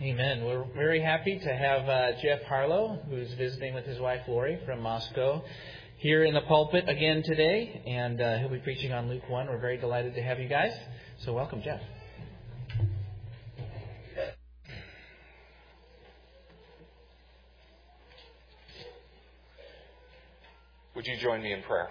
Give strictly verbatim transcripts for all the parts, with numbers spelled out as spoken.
Amen. We're very happy to have uh, Jeff Harlow, who's visiting with his wife Lori from Moscow, here in the pulpit again today, and uh, he'll be preaching on Luke one. We're very delighted to have you guys. So welcome, Jeff. Would you join me in prayer?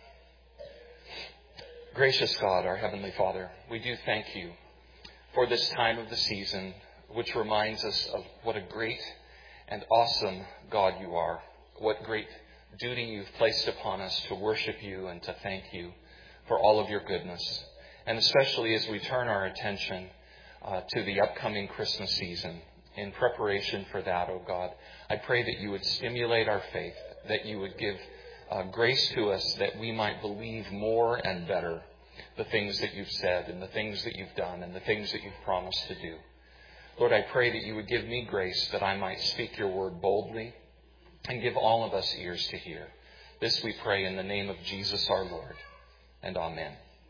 Gracious God, our Heavenly Father, we do thank you for this time of the season, which reminds us of what a great and awesome God you are, what great duty you've placed upon us to worship you and to thank you for all of your goodness. And especially as we turn our attention uh, to the upcoming Christmas season, in preparation for that, oh God, I pray that you would stimulate our faith, that you would give uh, grace to us that we might believe more and better the things that you've said and the things that you've done and the things that you've promised to do. Lord, I pray that you would give me grace that I might speak your word boldly and give all of us ears to hear. This we pray in the name of Jesus our Lord, and amen.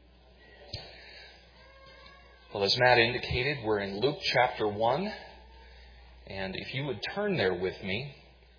Well, as Matt indicated, we're in Luke chapter one, and if you would turn there with me,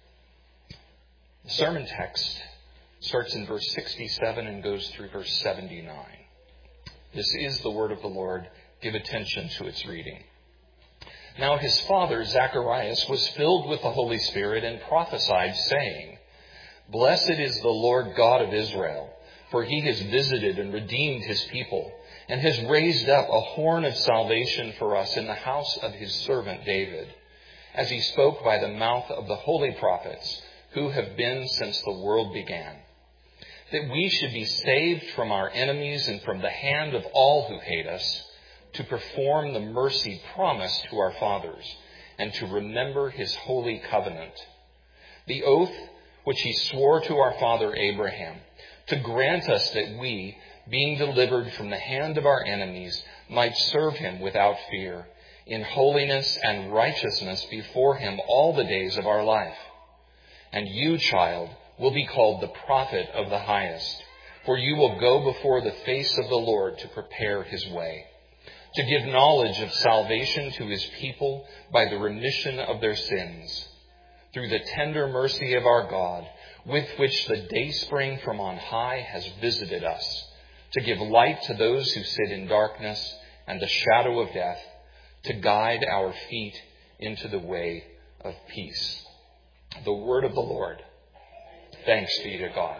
the sermon text starts in verse sixty-seven and goes through verse seventy-nine. This is the word of the Lord. Give attention to its reading. Now his father, Zacharias, was filled with the Holy Spirit and prophesied, saying, Blessed is the Lord God of Israel, for he has visited and redeemed his people, and has raised up a horn of salvation for us in the house of his servant David, as he spoke by the mouth of the holy prophets, who have been since the world began, that we should be saved from our enemies and from the hand of all who hate us, to perform the mercy promised to our fathers, and to remember his holy covenant, the oath which he swore to our father Abraham, to grant us that we, being delivered from the hand of our enemies, might serve him without fear, in holiness and righteousness before him all the days of our life. And you, child, will be called the prophet of the highest, for you will go before the face of the Lord to prepare his way, to give knowledge of salvation to his people by the remission of their sins, through the tender mercy of our God, with which the dayspring from on high has visited us, to give light to those who sit in darkness and the shadow of death, to guide our feet into the way of peace. The word of the Lord. Thanks be to God.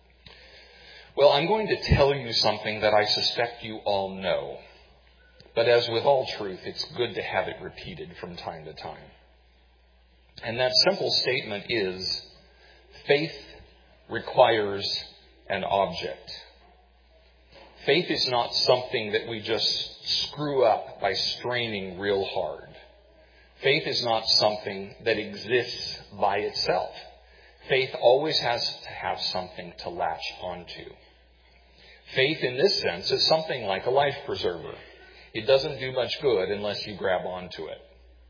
Well, I'm going to tell you something that I suspect you all know. But as with all truth, it's good to have it repeated from time to time. And that simple statement is, faith requires an object. Faith is not something that we just screw up by straining real hard. Faith is not something that exists by itself. Faith always has to have something to latch onto. Faith in this sense is something like a life preserver. It doesn't do much good unless you grab onto it.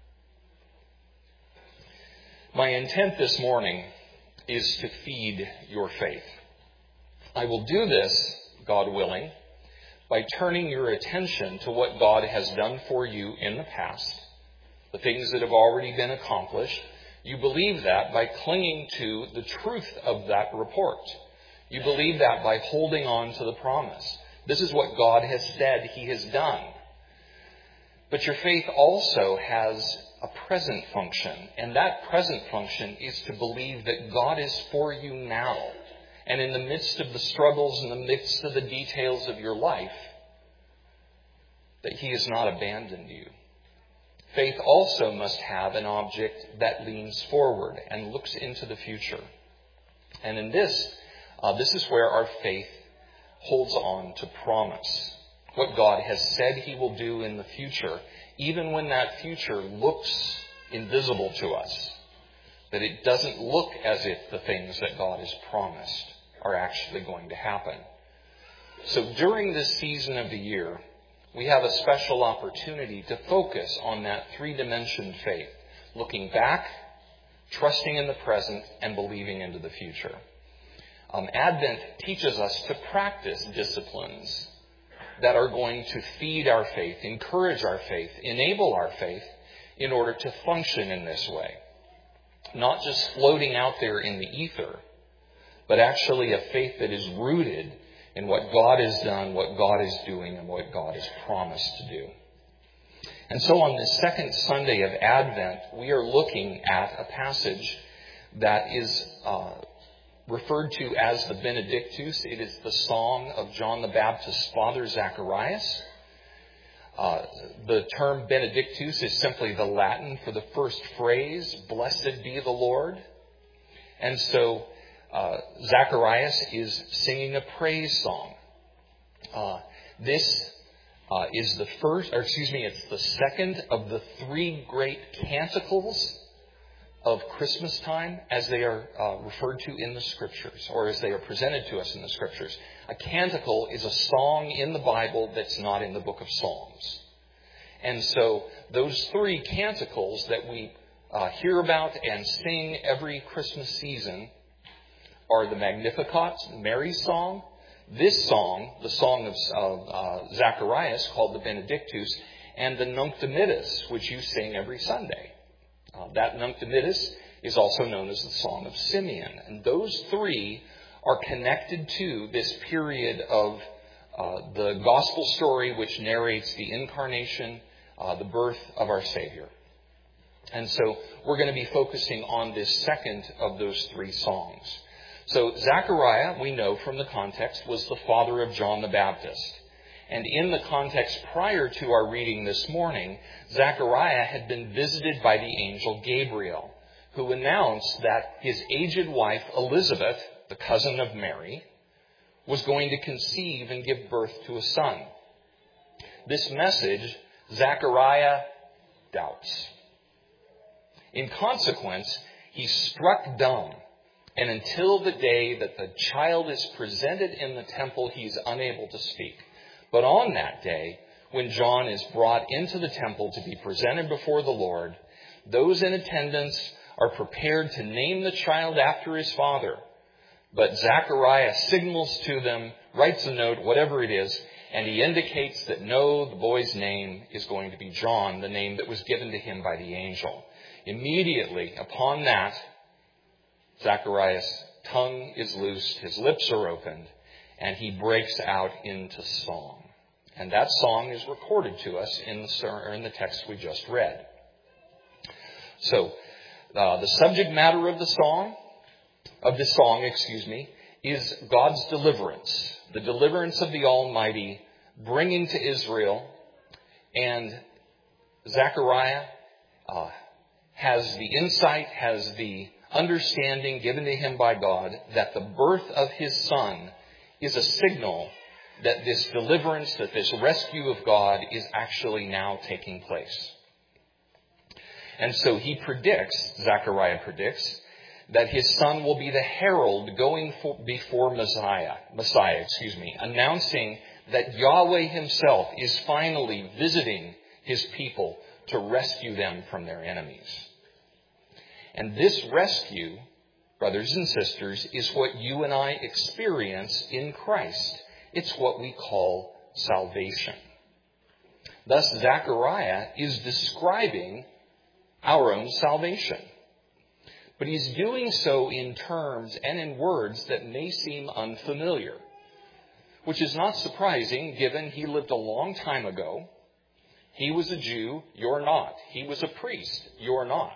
My intent this morning is to feed your faith. I will do this, God willing, by turning your attention to what God has done for you in the past, the things that have already been accomplished. You believe that by clinging to the truth of that report. You believe that by holding on to the promise. This is what God has said he has done. But your faith also has a present function, and that present function is to believe that God is for you now. And in the midst of the struggles, in the midst of the details of your life, that he has not abandoned you. Faith also must have an object that leans forward and looks into the future. And in this, uh, this is where our faith holds on to promise. What God has said he will do in the future, even when that future looks invisible to us. That it doesn't look as if the things that God has promised are actually going to happen. So during this season of the year, we have a special opportunity to focus on that three-dimensioned faith. Looking back, trusting in the present, and believing into the future. Um, Advent teaches us to practice disciplines that are going to feed our faith, encourage our faith, enable our faith, in order to function in this way. Not just floating out there in the ether, but actually a faith that is rooted in what God has done, what God is doing, and what God has promised to do. And so on this second Sunday of Advent, we are looking at a passage that is uh, referred to as the Benedictus. It is the song of John the Baptist's father, Zacharias. Uh, the term Benedictus is simply the Latin for the first phrase, blessed be the Lord. And so uh, Zacharias is singing a praise song. Uh, this uh, is the first, or excuse me, it's the second of the three great canticles of Christmas time as they are uh, referred to in the Scriptures, or as they are presented to us in the Scriptures. A canticle is a song in the Bible that's not in the book of Psalms. And so those three canticles that we uh, hear about and sing every Christmas season are the Magnificat, Mary's song, this song, the song of, of uh, Zacharias called the Benedictus, and the Nunc Dimittis, which you sing every Sunday. Uh, that Nunc Dimittis is also known as the Song of Simeon. And those three are connected to this period of uh, the gospel story which narrates the incarnation, uh, the birth of our Savior. And so we're going to be focusing on this second of those three songs. So Zechariah, we know from the context, was the father of John the Baptist. And in the context prior to our reading this morning, Zechariah had been visited by the angel Gabriel, who announced that his aged wife Elizabeth, the cousin of Mary, was going to conceive and give birth to a son. This message, Zechariah doubts. In consequence, he's struck dumb, and until the day that the child is presented in the temple, he's unable to speak. But on that day, when John is brought into the temple to be presented before the Lord, those in attendance are prepared to name the child after his father. But Zechariah signals to them, writes a note, whatever it is, and he indicates that no, the boy's name is going to be John, the name that was given to him by the angel. Immediately upon that, Zechariah's tongue is loosed, his lips are opened, and he breaks out into song. And that song is recorded to us in the, in the text we just read. So, uh, the subject matter of the song, of this song, excuse me, is God's deliverance. The deliverance of the Almighty bringing to Israel. And Zechariah uh, has the insight, has the understanding given to him by God that the birth of his son is a signal that this deliverance, that this rescue of God is actually now taking place. And so he predicts, Zechariah predicts, that his son will be the herald going for, before Messiah, Messiah, excuse me, announcing that Yahweh himself is finally visiting his people to rescue them from their enemies. And this rescue, brothers and sisters, is what you and I experience in Christ. It's what we call salvation. Thus, Zechariah is describing our own salvation. But he's doing so in terms and in words that may seem unfamiliar, which is not surprising given he lived a long time ago. He was a Jew, you're not. He was a priest, you're not.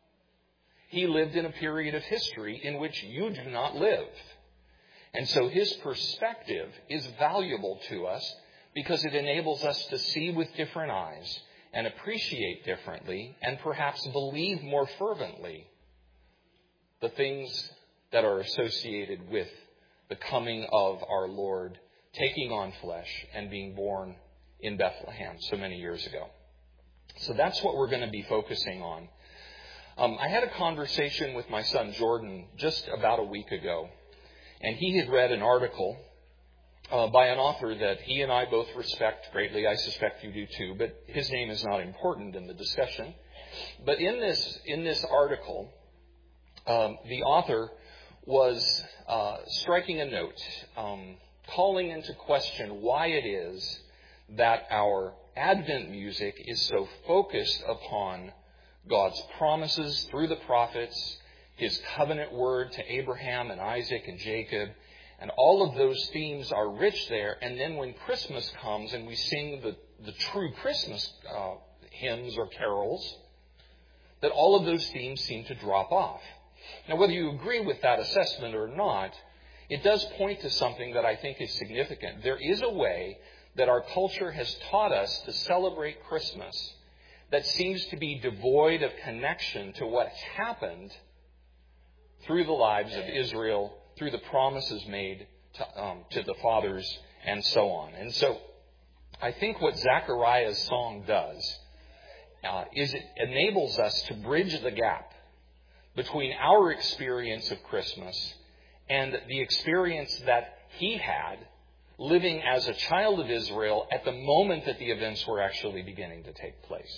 He lived in a period of history in which you do not live. And so his perspective is valuable to us because it enables us to see with different eyes and appreciate differently and perhaps believe more fervently the things that are associated with the coming of our Lord, taking on flesh and being born in Bethlehem so many years ago. So that's what we're going to be focusing on. Um, I had a conversation with my son Jordan just about a week ago, and he had read an article uh, by an author that he and I both respect greatly. I suspect you do too, but his name is not important in the discussion. But in this in this article, um, the author was uh, striking a note, um, calling into question why it is that our Advent music is so focused upon God's promises through the prophets, His covenant word to Abraham and Isaac and Jacob, and all of those themes are rich there. And then when Christmas comes and we sing the, the true Christmas uh, hymns or carols, that all of those themes seem to drop off. Now, whether you agree with that assessment or not, it does point to something that I think is significant. There is a way that our culture has taught us to celebrate Christmas that seems to be devoid of connection to what happened through the lives of Israel, through the promises made to, um, to the fathers, and so on. And so I think what Zechariah's song does uh, is it enables us to bridge the gap between our experience of Christmas and the experience that he had living as a child of Israel at the moment that the events were actually beginning to take place.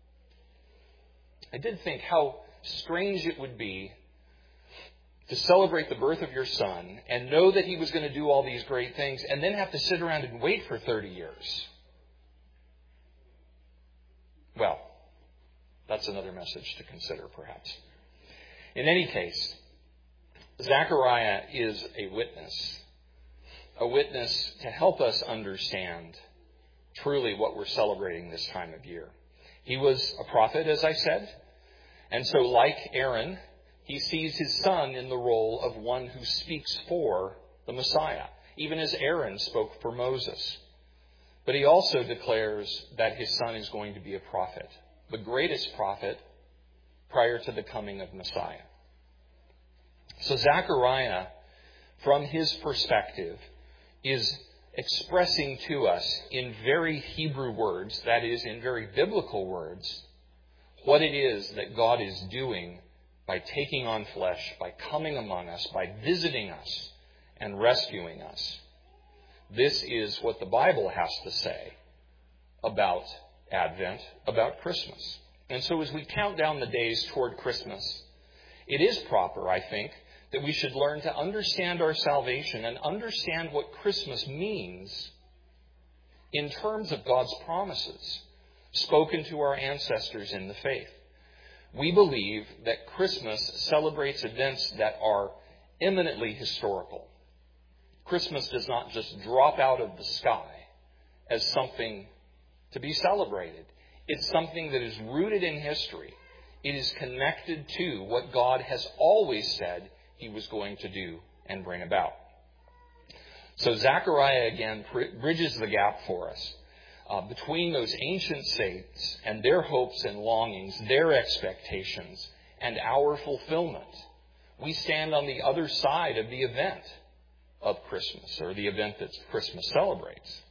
I did think how strange it would be to celebrate the birth of your son and know that he was going to do all these great things and then have to sit around and wait for thirty years. Well, that's another message to consider, perhaps. In any case, Zechariah is a witness, a witness to help us understand truly what we're celebrating this time of year. He was a prophet, as I said, and so like Aaron, he sees his son in the role of one who speaks for the Messiah, even as Aaron spoke for Moses. But he also declares that his son is going to be a prophet, the greatest prophet prior to the coming of Messiah. So Zechariah, from his perspective, is expressing to us in very Hebrew words, that is, in very biblical words, what it is that God is doing by taking on flesh, by coming among us, by visiting us and rescuing us. This is what the Bible has to say about Advent, about Christmas. And so as we count down the days toward Christmas, it is proper, I think, that we should learn to understand our salvation and understand what Christmas means in terms of God's promises spoken to our ancestors in the faith. We believe that Christmas celebrates events that are eminently historical. Christmas does not just drop out of the sky as something to be celebrated. It's something that is rooted in history. It is connected to what God has always said He was going to do and bring about. So Zechariah again bridges the gap for us uh, between those ancient saints and their hopes and longings, their expectations, and our fulfillment. We stand on the other side of the event of Christmas, or the event that Christmas celebrates.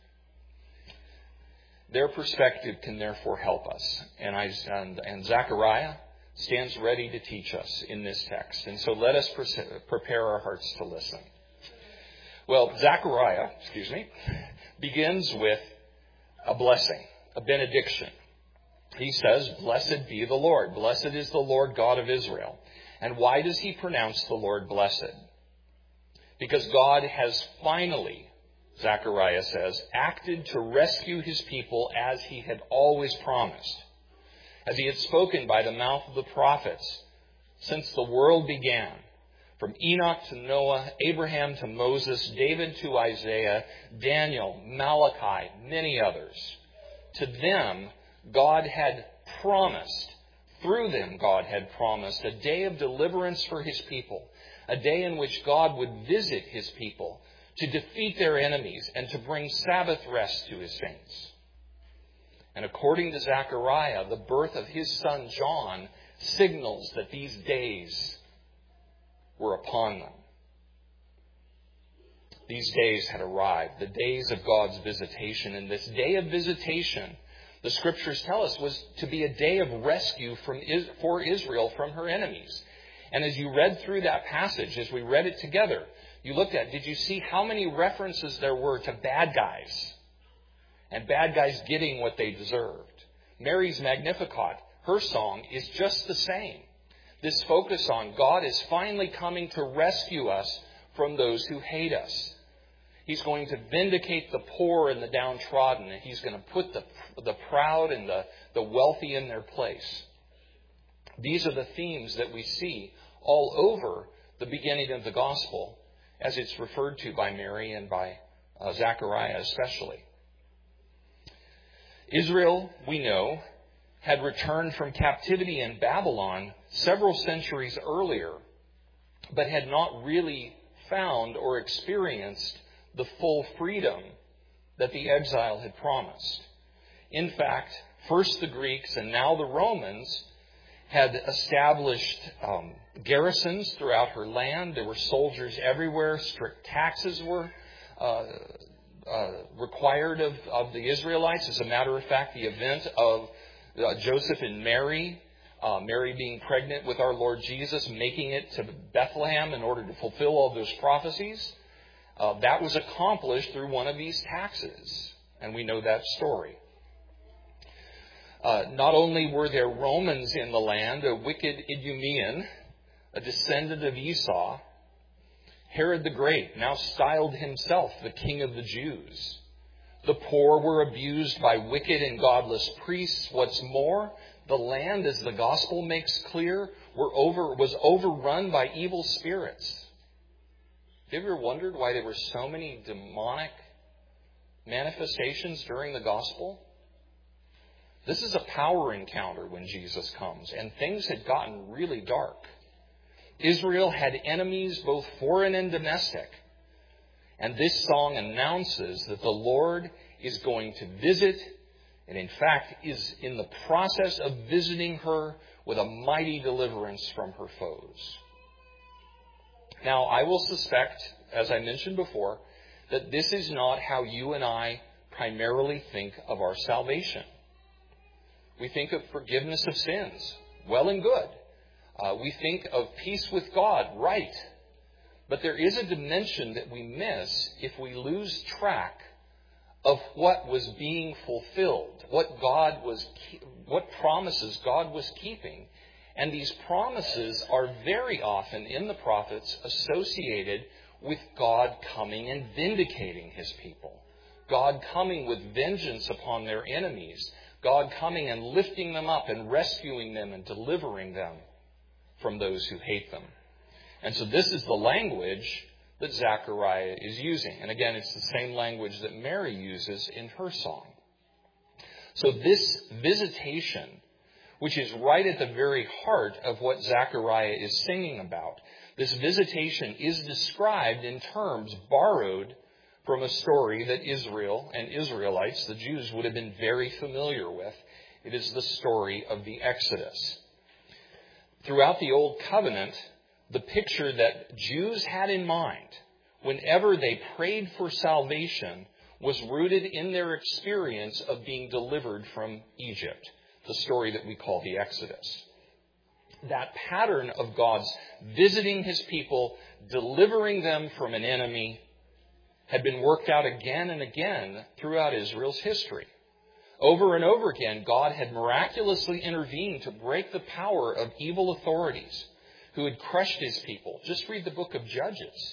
Their perspective can therefore help us. And, I, and, and Zechariah stands ready to teach us in this text. And so let us pre- prepare our hearts to listen. Well, Zechariah, excuse me, begins with a blessing, a benediction. He says, "Blessed be the Lord. Blessed is the Lord God of Israel." And why does he pronounce the Lord blessed? Because God has finally, Zechariah says, acted to rescue his people as he had always promised, as he had spoken by the mouth of the prophets since the world began, from Enoch to Noah, Abraham to Moses, David to Isaiah, Daniel, Malachi, many others. To them, God had promised, through them God had promised a day of deliverance for his people, a day in which God would visit his people to defeat their enemies and to bring Sabbath rest to his saints. And according to Zechariah, the birth of his son John signals that these days were upon them. These days had arrived, the days of God's visitation. And this day of visitation, the Scriptures tell us, was to be a day of rescue from for Israel from her enemies. And as you read through that passage, as we read it together, you looked at, did you see how many references there were to bad guys? And bad guys getting what they deserved. Mary's Magnificat, her song, is just the same. This focus on God is finally coming to rescue us from those who hate us. He's going to vindicate the poor and the downtrodden. And he's going to put the, the proud and the, the wealthy in their place. These are the themes that we see all over the beginning of the gospel as it's referred to by Mary and by uh, Zechariah especially. Israel, we know, had returned from captivity in Babylon several centuries earlier, but had not really found or experienced the full freedom that the exile had promised. In fact, first the Greeks and now the Romans had established um, garrisons throughout her land. There were soldiers everywhere. Strict taxes were uh, uh, required of, of the Israelites. As a matter of fact, the event of uh, Joseph and Mary, uh, Mary being pregnant with our Lord Jesus, making it to Bethlehem in order to fulfill all those prophecies, uh, that was accomplished through one of these taxes. And we know that story. Uh, not only were there Romans in the land, a wicked Idumean, a descendant of Esau, Herod the Great now styled himself the King of the Jews. The poor were abused by wicked and godless priests. What's more, the land, as the gospel makes clear, were over, was overrun by evil spirits. Have you ever wondered why there were so many demonic manifestations during the gospel? This is a power encounter when Jesus comes, and things had gotten really dark. Israel had enemies, both foreign and domestic. And this song announces that the Lord is going to visit, and in fact is in the process of visiting her with a mighty deliverance from her foes. Now, I will suspect, as I mentioned before, that this is not how you and I primarily think of our salvation. We think of forgiveness of sins. Well and good. Uh, we think of peace with God. Right. But there is a dimension that we miss if we lose track of what was being fulfilled, what God was, what promises God was keeping. And these promises are very often in the prophets associated with God coming and vindicating His people. God coming with vengeance upon their enemies. God coming and lifting them up and rescuing them and delivering them from those who hate them. And so this is the language that Zechariah is using. And again, it's the same language that Mary uses in her song. So this visitation, which is right at the very heart of what Zechariah is singing about, this visitation is described in terms borrowed from a story that Israel and Israelites, the Jews, would have been very familiar with. It is the story of the Exodus. Throughout the Old Covenant, the picture that Jews had in mind whenever they prayed for salvation was rooted in their experience of being delivered from Egypt, the story that we call the Exodus. That pattern of God's visiting His people, delivering them from an enemy, had been worked out again and again throughout Israel's history. Over and over again, God had miraculously intervened to break the power of evil authorities who had crushed His people. Just read the book of Judges.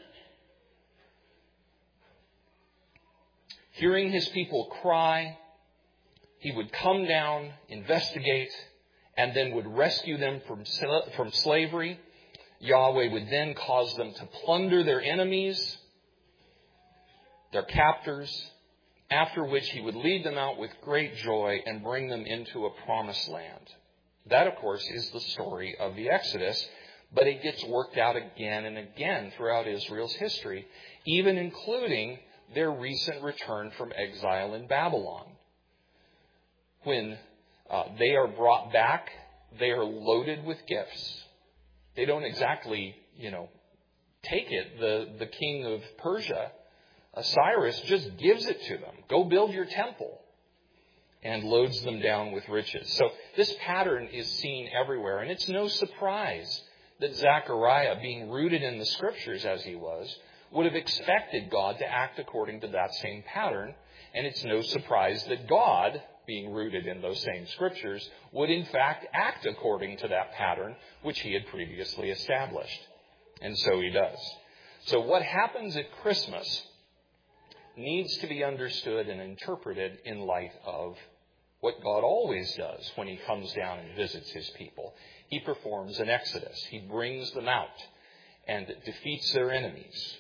Hearing His people cry, He would come down, investigate, and then would rescue them from, from slavery. Yahweh would then cause them to plunder their enemies, their captors, after which He would lead them out with great joy and bring them into a promised land. That, of course, is the story of the Exodus, but it gets worked out again and again throughout Israel's history, even including their recent return from exile in Babylon. When uh, they are brought back, they are loaded with gifts. They don't exactly, you know, take it. The, the king of Persia, Cyrus, just gives it to them. Go build your temple. And loads them down with riches. So this pattern is seen everywhere. And it's no surprise that Zechariah, being rooted in the Scriptures as he was, would have expected God to act according to that same pattern. And it's no surprise that God, being rooted in those same Scriptures, would in fact act according to that pattern which He had previously established. And so He does. So what happens at Christmas needs to be understood and interpreted in light of what God always does when he comes down and visits his people. He performs an exodus. He brings them out and defeats their enemies.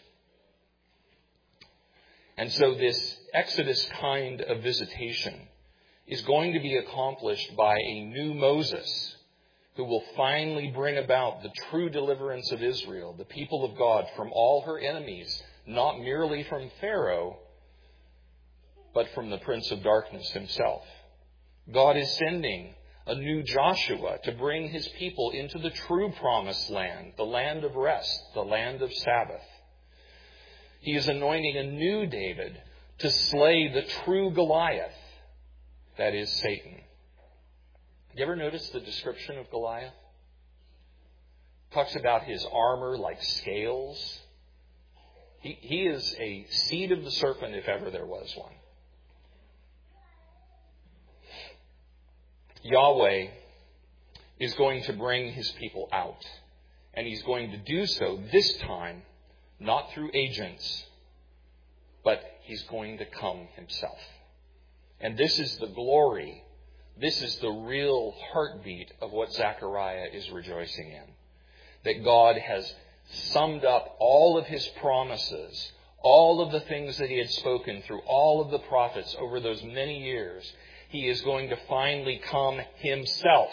And so this exodus kind of visitation is going to be accomplished by a new Moses who will finally bring about the true deliverance of Israel, the people of God, from all her enemies, not merely from Pharaoh, but from the Prince of Darkness himself. God is sending a new Joshua to bring his people into the true promised land, the land of rest, the land of Sabbath. He is anointing a new David to slay the true Goliath, that is Satan. You ever notice the description of Goliath? It talks about his armor like scales. He, he is a seed of the serpent if ever there was one. Yahweh is going to bring his people out. And he's going to do so this time, not through agents, but he's going to come himself. And this is the glory, this is the real heartbeat of what Zechariah is rejoicing in. That God has summed up all of his promises, all of the things that he had spoken through all of the prophets over those many years. He is going to finally come himself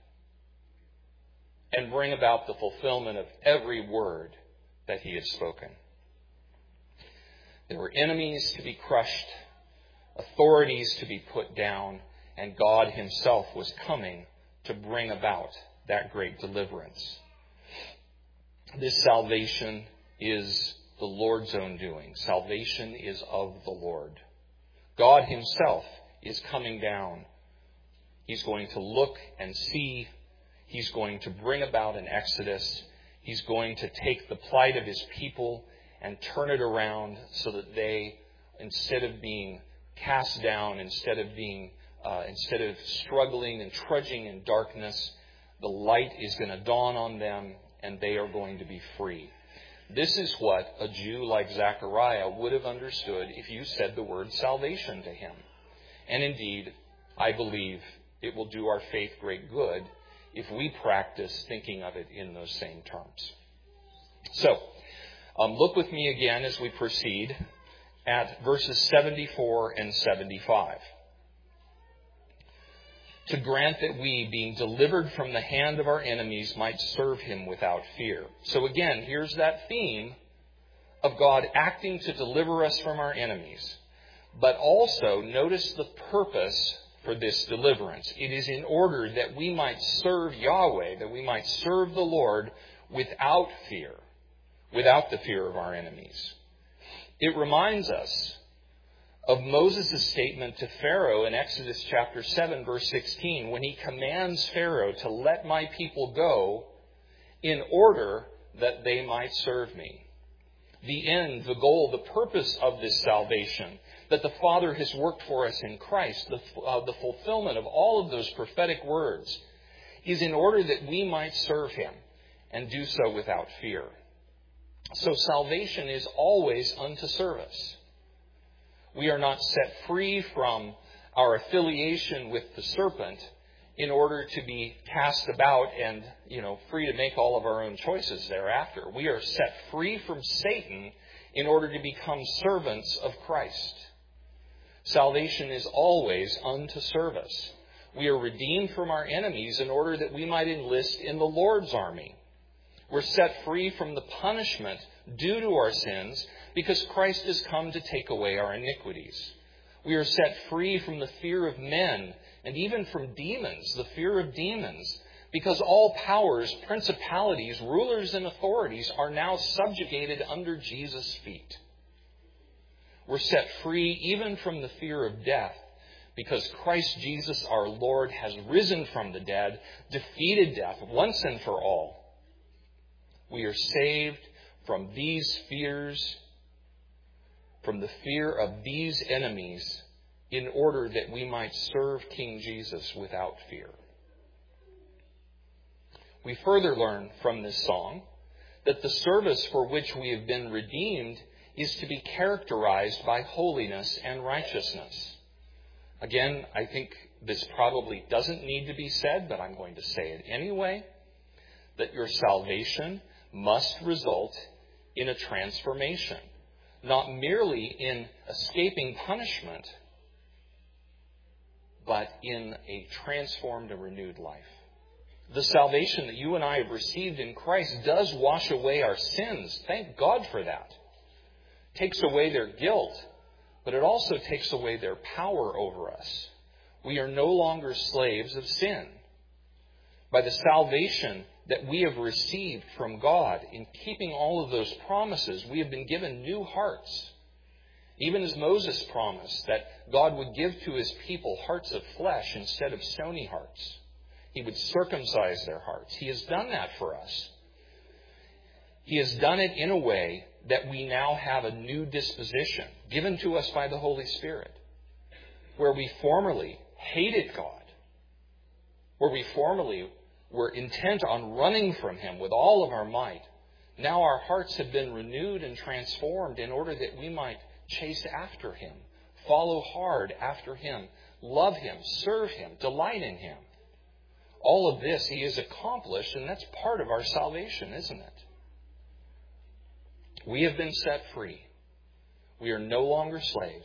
and bring about the fulfillment of every word that he had spoken. There were enemies to be crushed, authorities to be put down, and God himself was coming to bring about that great deliverance. This salvation is the Lord's own doing. Salvation is of the Lord. God himself is coming down. He's going to look and see. He's going to bring about an exodus. He's going to take the plight of his people and turn it around so that they, instead of being cast down, instead of being, uh, instead of struggling and trudging in darkness, the light is going to dawn on them and they are going to be free. This is what a Jew like Zechariah would have understood if you said the word salvation to him. And indeed, I believe it will do our faith great good if we practice thinking of it in those same terms. So, um, look with me again as we proceed at verses seventy-four and seventy-five. To grant that we, being delivered from the hand of our enemies, might serve him without fear. So again, here's that theme of God acting to deliver us from our enemies. But also, notice the purpose for this deliverance. It is in order that we might serve Yahweh, that we might serve the Lord without fear, without the fear of our enemies. It reminds us of Moses' statement to Pharaoh in Exodus chapter seven, verse sixteen, when he commands Pharaoh to let my people go in order that they might serve me. The end, the goal, the purpose of this salvation that the Father has worked for us in Christ, the, uh, the fulfillment of all of those prophetic words, is in order that we might serve him and do so without fear. So salvation is always unto service. We are not set free from our affiliation with the serpent in order to be cast about and, you know, free to make all of our own choices thereafter. We are set free from Satan in order to become servants of Christ. Salvation is always unto service. We are redeemed from our enemies in order that we might enlist in the Lord's army. We're set free from the punishment due to our sins because Christ has come to take away our iniquities. We are set free from the fear of men and even from demons, the fear of demons, because all powers, principalities, rulers, and authorities are now subjugated under Jesus' feet. We're set free even from the fear of death because Christ Jesus our Lord has risen from the dead, defeated death once and for all. We are saved from these fears, from the fear of these enemies, in order that we might serve King Jesus without fear. We further learn from this song that the service for which we have been redeemed is to be characterized by holiness and righteousness. Again, I think this probably doesn't need to be said, but I'm going to say it anyway, that your salvation must result in a transformation, not merely in escaping punishment, but in a transformed and renewed life. The salvation that you and I have received in Christ does wash away our sins. Thank God for that. Takes away their guilt, but it also takes away their power over us. We are no longer slaves of sin. By the salvation that we have received from God, in keeping all of those promises, we have been given new hearts. Even as Moses promised that God would give to his people hearts of flesh instead of stony hearts. He would circumcise their hearts. He has done that for us. He has done it in a way that we now have a new disposition given to us by the Holy Spirit. Where we formerly hated God, where we formerly were intent on running from Him with all of our might, now our hearts have been renewed and transformed in order that we might chase after Him, follow hard after Him, love Him, serve Him, delight in Him. All of this He has accomplished, and that's part of our salvation, isn't it? We have been set free. We are no longer slaves.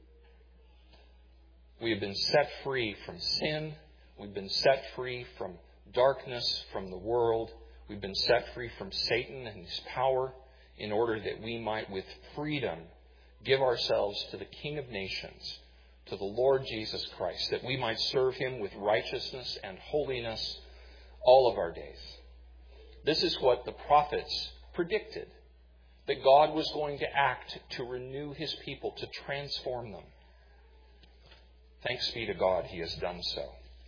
We have been set free from sin. We've been set free from darkness, from the world. We've been set free from Satan and his power in order that we might with freedom give ourselves to the King of Nations, to the Lord Jesus Christ, that we might serve Him with righteousness and holiness all of our days. This is what the prophets predicted, that God was going to act to renew His people, to transform them. Thanks be to God, He has done so.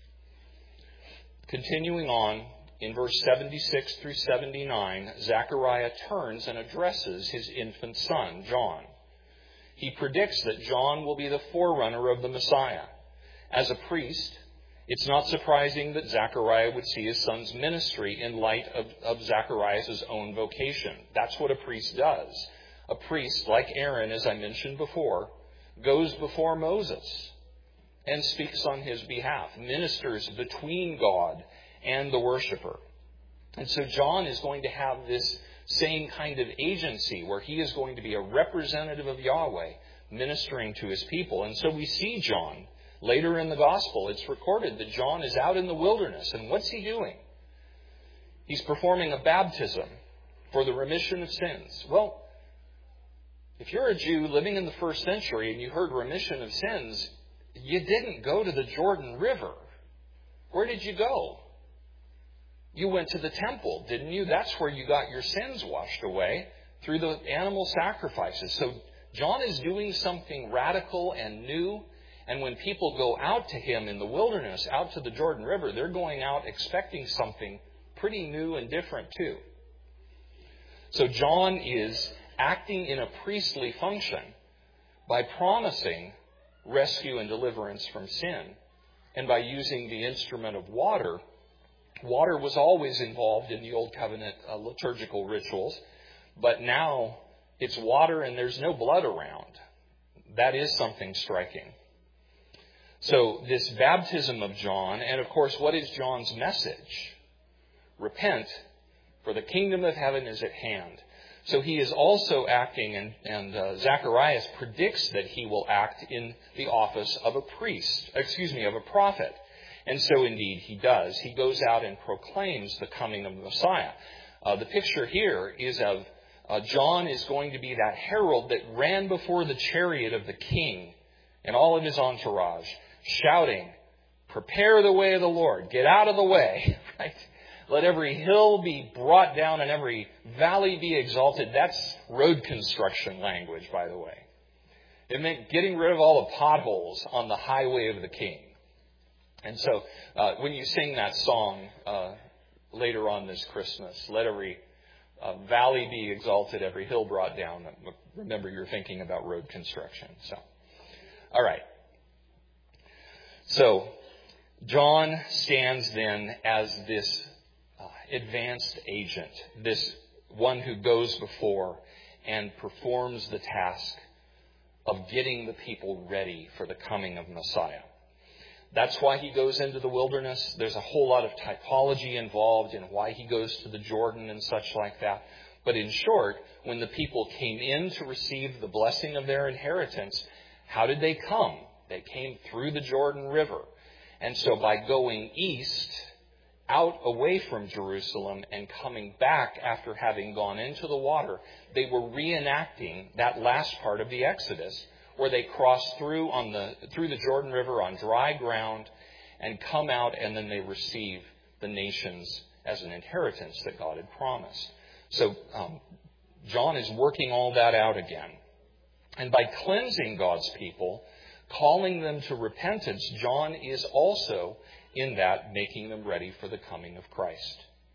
Continuing on, in verse seventy-six through seventy-nine, Zechariah turns and addresses his infant son, John. He predicts that John will be the forerunner of the Messiah. As a priest, it's not surprising that Zechariah would see his son's ministry in light of, of Zechariah's own vocation. That's what a priest does. A priest, like Aaron, as I mentioned before, goes before Moses and speaks on his behalf, ministers between God and the worshiper. And so John is going to have this same kind of agency where he is going to be a representative of Yahweh ministering to his people. And so we see John later in the gospel. It's recorded that John is out in the wilderness. And what's he doing? He's performing a baptism for the remission of sins. Well, if you're a Jew living in the first century and you heard remission of sins, you didn't go to the Jordan River. Where did you go? You went to the temple, didn't you? That's where you got your sins washed away through the animal sacrifices. So John is doing something radical and new. And when people go out to him in the wilderness, out to the Jordan River, they're going out expecting something pretty new and different too. So John is acting in a priestly function by promising rescue and deliverance from sin. And by using the instrument of water. Water was always involved in the Old Covenant uh, liturgical rituals, but now it's water and there's no blood around. That is something striking. So this baptism of John, and of course, what is John's message? Repent, for the kingdom of heaven is at hand. So he is also acting, and, and uh, Zacharias predicts that he will act in the office of a priest, excuse me, of a prophet. And so indeed he does. He goes out and proclaims the coming of the Messiah. Uh, the picture here is of uh, John is going to be that herald that ran before the chariot of the king and all of his entourage, shouting, "Prepare the way of the Lord. Get out of the way." Right? Let every hill be brought down and every valley be exalted. That's road construction language, by the way. It meant getting rid of all the potholes on the highway of the king. And so uh, when you sing that song uh, later on this Christmas, let every uh, valley be exalted, every hill brought down, remember you're thinking about road construction. So, all right. So John stands then as this uh, advanced agent, this one who goes before and performs the task of getting the people ready for the coming of Messiah. That's why he goes into the wilderness. There's a whole lot of typology involved in why he goes to the Jordan and such like that. But in short, when the people came in to receive the blessing of their inheritance, how did they come? They came through the Jordan River. And so by going east, out away from Jerusalem and coming back after having gone into the water, they were reenacting that last part of the Exodus, where they crossed through on the through the Jordan River on dry ground and come out, and then they receive the nations as an inheritance that God had promised. So um, John is working all that out again. And by cleansing God's people, calling them to repentance, John is also in that making them ready for the coming of Christ.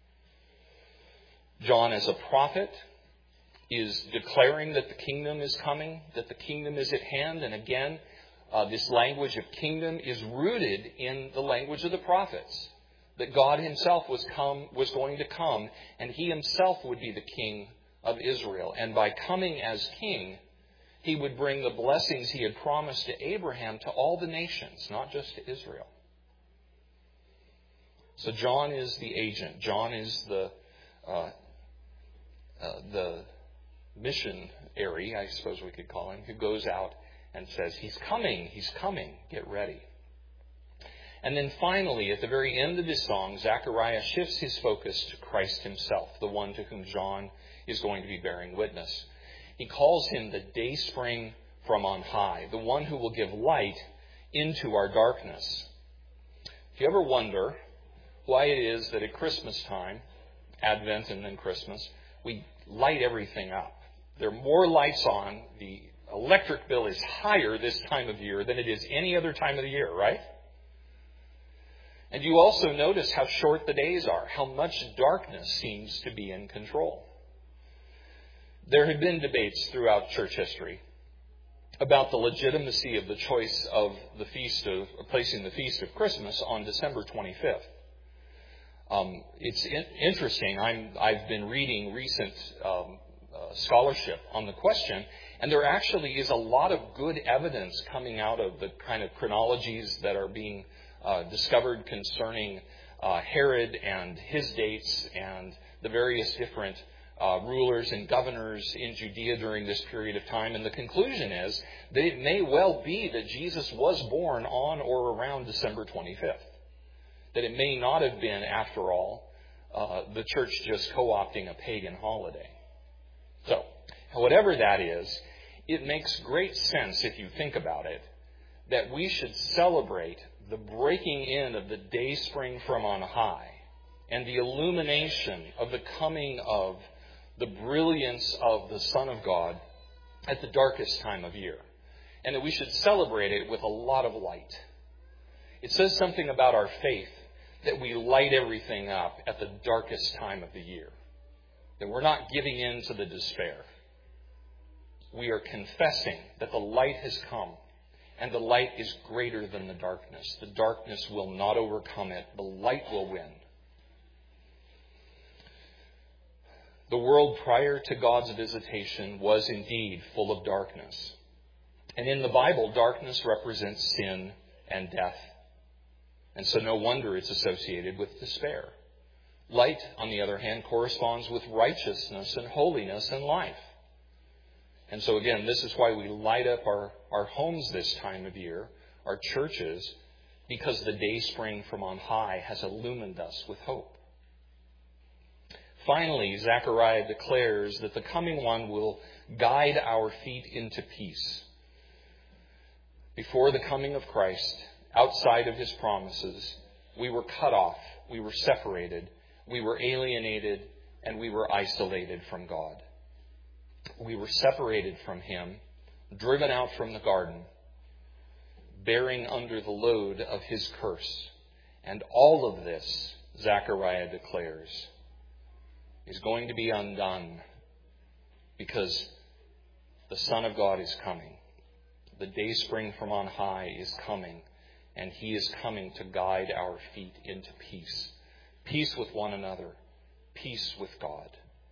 John, as a prophet, is declaring that the kingdom is coming, that the kingdom is at hand. And again, uh, this language of kingdom is rooted in the language of the prophets, that God himself was come, was going to come, and he himself would be the king of Israel. And by coming as king, he would bring the blessings he had promised to Abraham to all the nations, not just to Israel. So John is the agent. John is the uh, uh, the missionary, I suppose we could call him, who goes out and says, he's coming, he's coming, get ready. And then finally, at the very end of this song, Zechariah shifts his focus to Christ himself, the one to whom John is going to be bearing witness. He calls him the dayspring from on high, the one who will give light into our darkness. If you ever wonder why it is that at Christmas time, Advent and then Christmas, we light everything up. There are more lights on. The electric bill is higher this time of year than it is any other time of the year, right? And you also notice how short the days are, how much darkness seems to be in control. There have been debates throughout church history about the legitimacy of the choice of the feast of, of placing the feast of Christmas on December twenty-fifth. Um, it's in, interesting. I'm, I've been reading recent um, uh, scholarship on the question, and there actually is a lot of good evidence coming out of the kind of chronologies that are being uh, discovered concerning uh, Herod and his dates and the various different uh, rulers and governors in Judea during this period of time. And the conclusion is that it may well be that Jesus was born on or around December twenty-fifth. That it may not have been, after all, uh, the church just co-opting a pagan holiday. So, whatever that is, it makes great sense, if you think about it, that we should celebrate the breaking in of the dayspring from on high and the illumination of the coming of the brilliance of the Son of God at the darkest time of year. And that we should celebrate it with a lot of light. It says something about our faith that we light everything up at the darkest time of the year. That we're not giving in to the despair. We are confessing that the light has come, and the light is greater than the darkness. The darkness will not overcome it. The light will win. The world prior to God's visitation was indeed full of darkness. And in the Bible, darkness represents sin and death. And so no wonder it's associated with despair. Light, on the other hand, corresponds with righteousness and holiness and life. And so again, this is why we light up our, our homes this time of year, our churches, because the dayspring from on high has illumined us with hope. Finally, Zechariah declares that the coming one will guide our feet into peace. Before the coming of Christ, outside of his promises, we were cut off, we were separated, we were alienated, and we were isolated from God. We were separated from him, driven out from the garden, bearing under the load of his curse. And all of this, Zechariah declares, is going to be undone because the Son of God is coming. The dayspring from on high is coming. And he is coming to guide our feet into peace. Peace with one another. Peace with God.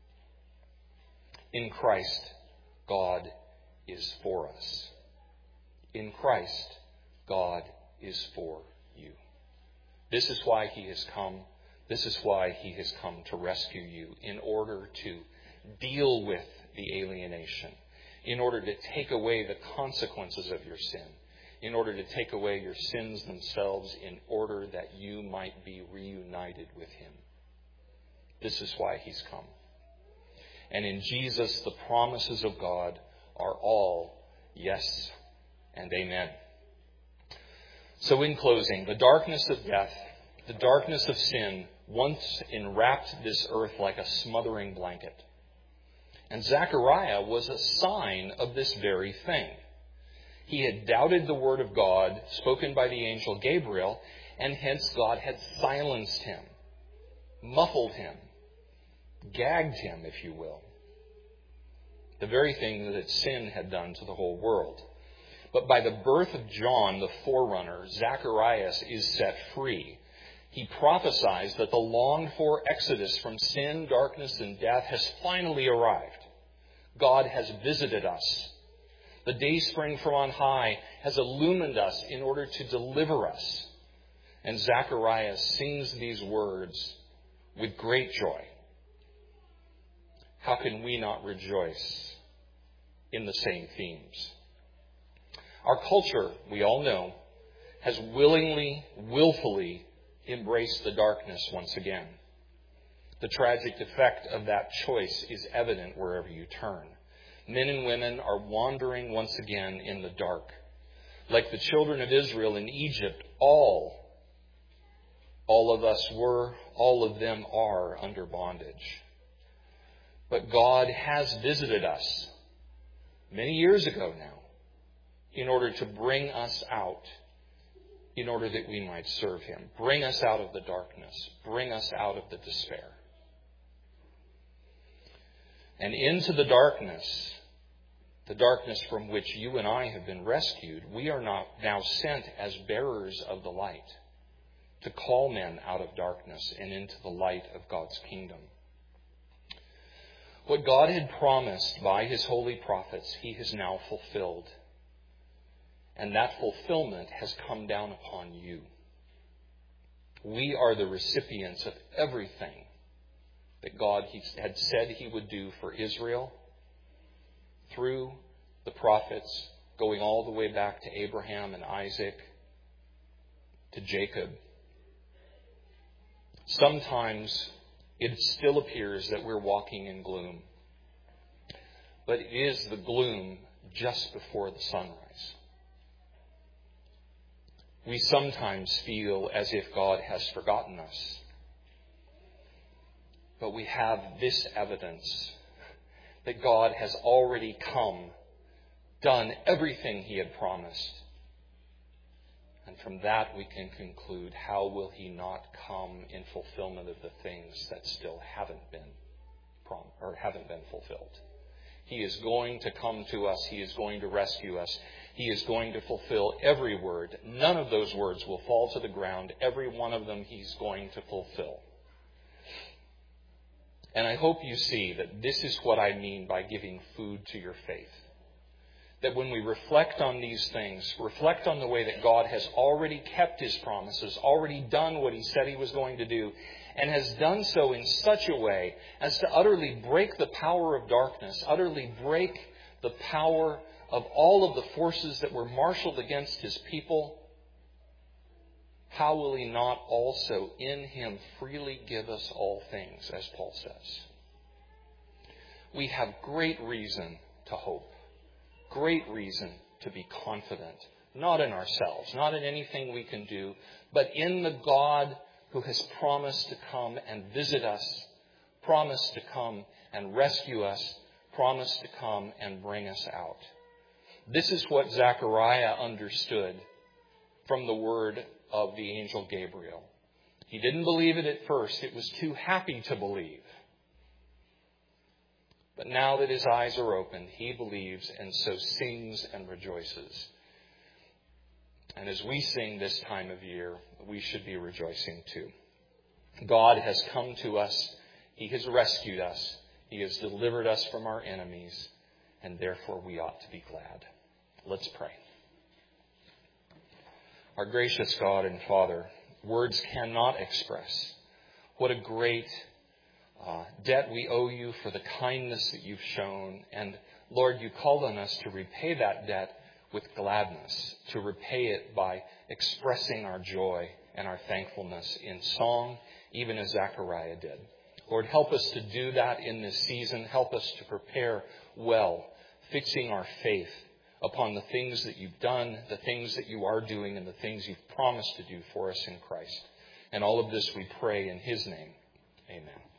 In Christ, God is for us. In Christ, God is for you. This is why he has come. This is why he has come to rescue you, in order to deal with the alienation, in order to take away the consequences of your sin, in order to take away your sins themselves, in order that you might be reunited with him. This is why he's come. And in Jesus, the promises of God are all yes and amen. So in closing, the darkness of death, the darkness of sin, once enwrapped this earth like a smothering blanket. And Zechariah was a sign of this very thing. He had doubted the word of God spoken by the angel Gabriel, and hence God had silenced him, muffled him, gagged him, if you will. The very thing that sin had done to the whole world. But by the birth of John, the forerunner, Zacharias is set free. He prophesies that the longed-for exodus from sin, darkness, and death has finally arrived. God has visited us. The dayspring from on high has illumined us in order to deliver us. And Zacharias sings these words with great joy. How can we not rejoice in the same themes? Our culture, we all know, has willingly, willfully embraced the darkness once again. The tragic effect of that choice is evident wherever you turn. Men and women are wandering once again in the dark. Like the children of Israel in Egypt, all, all of us were, all of them are under bondage. But God has visited us many years ago now in order to bring us out, in order that we might serve him. Bring us out of the darkness. Bring us out of the despair. And into the darkness, the darkness from which you and I have been rescued, we are not now sent as bearers of the light to call men out of darkness and into the light of God's kingdom. What God had promised by his holy prophets, he has now fulfilled. And that fulfillment has come down upon you. We are the recipients of everything that God had said he would do for Israel through the prophets, going all the way back to Abraham and Isaac, to Jacob. Sometimes it still appears that we're walking in gloom. But it is the gloom just before the sunrise. We sometimes feel as if God has forgotten us. But we have this evidence that God has already come, done everything he had promised. And from that we can conclude, how will he not come in fulfillment of the things that still haven't been prom- or haven't been fulfilled? He is going to come to us. He is going to rescue us. He is going to fulfill every word. None of those words will fall to the ground. Every one of them he's going to fulfill. And I hope you see that this is what I mean by giving food to your faith. That when we reflect on these things, reflect on the way that God has already kept his promises, already done what he said he was going to do, and has done so in such a way as to utterly break the power of darkness, utterly break the power of all of the forces that were marshaled against his people, how will he not also in him freely give us all things, as Paul says? We have great reason to hope, great reason to be confident, not in ourselves, not in anything we can do, but in the God who has promised to come and visit us, promised to come and rescue us, promised to come and bring us out. This is what Zechariah understood from the word of the angel Gabriel. He didn't believe it at first. It was too happy to believe. But now that his eyes are opened, he believes and so sings and rejoices. And as we sing this time of year, we should be rejoicing too. God has come to us. He has rescued us. He has delivered us from our enemies. And therefore we ought to be glad. Let's pray. Our gracious God and Father, words cannot express what a great uh, debt we owe you for the kindness that you've shown. And Lord, you called on us to repay that debt with gladness, to repay it by expressing our joy and our thankfulness in song, even as Zechariah did. Lord, help us to do that in this season. Help us to prepare well, fixing our faith upon the things that you've done, the things that you are doing, and the things you've promised to do for us in Christ. And all of this we pray in his name. Amen.